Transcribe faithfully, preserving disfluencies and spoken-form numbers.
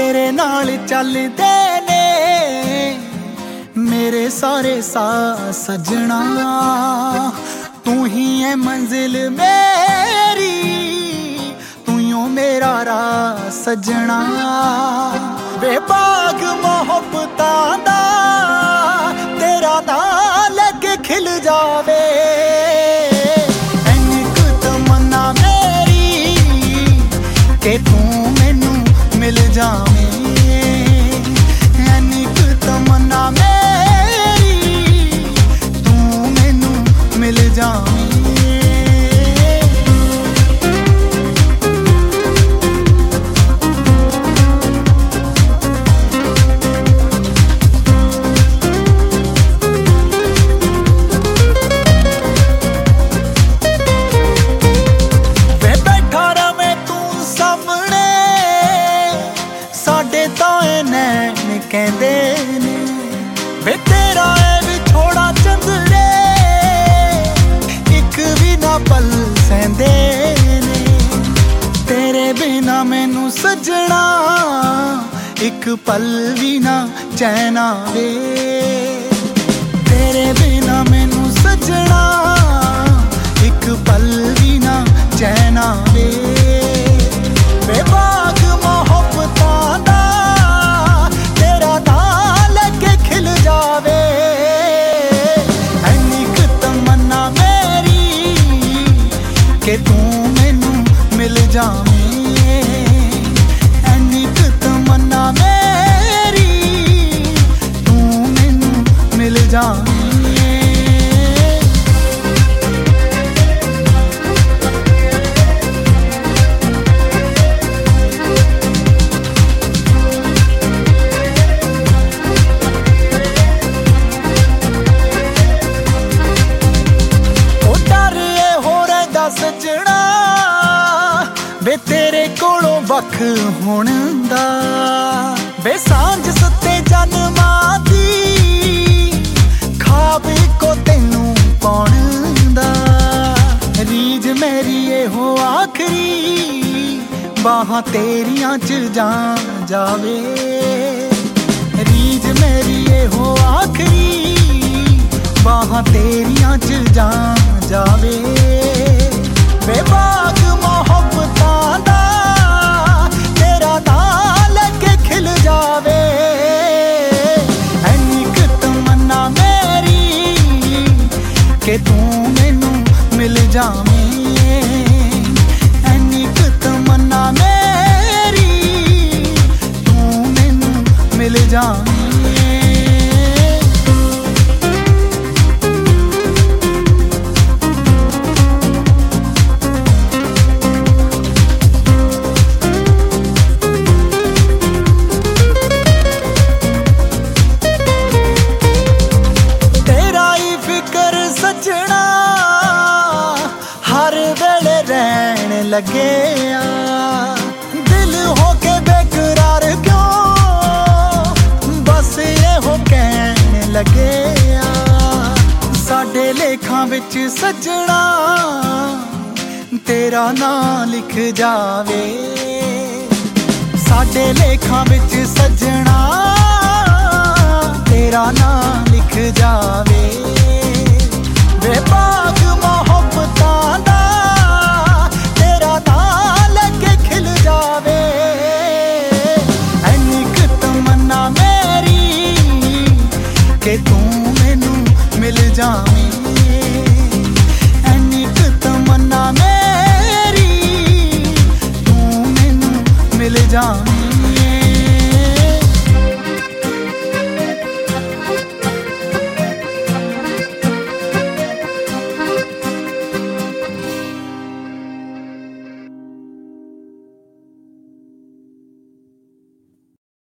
तेरे नाल चलदे ने मेरे सारे साह सजना। तू ही है मंजिल मेरी, तू ही मेरा राह सजना। बेबाग मोहब्बतां दा तेरा नाम लगे खिल जावे। ऐनी क तमन्ना मेरी के तू मैनू मिल जावे। ऐनी क तमन्ना मेरी तू मैनू मिल जावे। कहंदे ने वे तेरा है विछोड़ा चंदरे एक भी ना पल सहंदे ने। तेरे बिना मैनू सजना एक पल भी ना चैन आवे। तेरे बिना मैनू सजना एक पल भी ना चैन आवे। बेबाग मोहब्बतां दा के तू मैनू मिल जावे। ऐनी क तमन्ना मेरी तू मैनू मिल जावे। सजना वे तेरे कोलों वख होण दा वे सांझ सत्ते जन्मां दी खाब को तैनू पाउण दा। रीज मेरी एहो आखरी बाहां तेरियां च जा जावे। रीज मेरी एहो आखरी बाहां तेरियां च जा जावे। बेबाग मोहब्बतां दा तेरा नाम लगे खिल जावे। ऐनी क तमन्ना मेरी के तू मैनू मिल जावे। ऐनी क तमन्ना मेरी तू मैनू मिल जावे। सजना हर वेले रहन लगे दिल होके बेकरार क्यों बस ये हो कहन लगे। साडे लेखां विच सजना तेरा नाम लिख जावे। साडे लेखां विच सजना तेरा नाम लिख जावे। बेबाग मोहब्बतां दा तेरा नाम लगे खिल जावे। ऐनी क तमन्ना मेरी के तू मैनू मिल जावे। ऐनी क तमन्ना मेरी तू मैनू मिल जावे।